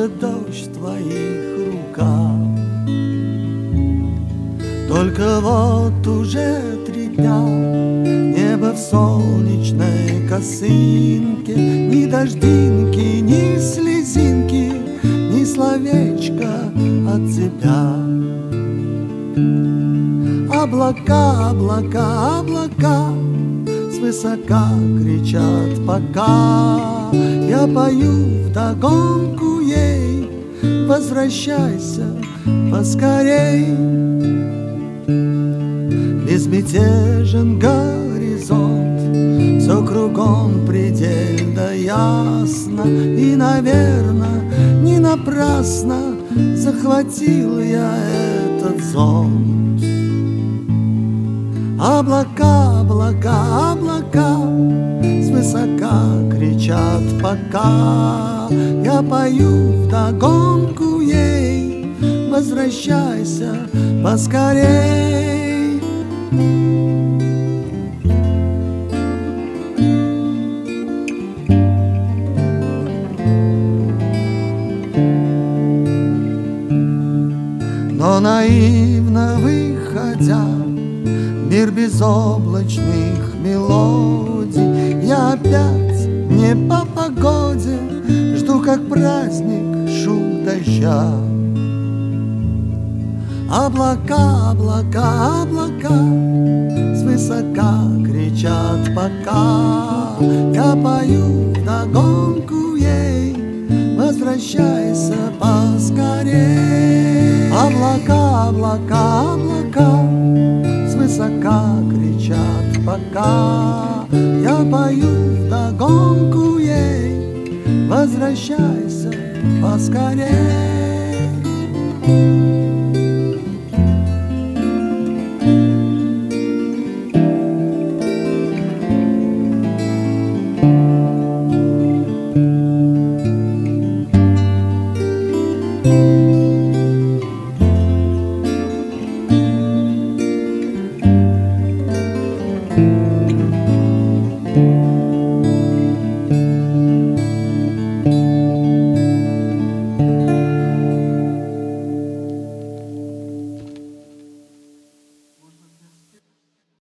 может дождь в твоих руках. Только вот уже 3 дня небо в солнечной косынке, ни дождинки, ни слезинки, ни словечка от тебя. Облака, облака, облака свысока кричат пока. Я пою вдогонку ей: возвращайся поскорей. Безмятежен горизонт, все кругом предельно ясно. И, наверно, не напрасно захватил я этот зонт. Облака, облака, облака свысока кричат пока. Я пою вдогонку ей: возвращайся поскорей. Но наивно выходя в мир безоблачных мелодий, я опять не по погоде жду, как праздник, шум дождя. Облака, облака, облака свысока кричат пока. Я пою вдогонку ей: возвращайся поскорей. Облака, облака, облака свысока кричат пока. Я пою вдогонку ей: возвращайся поскорей.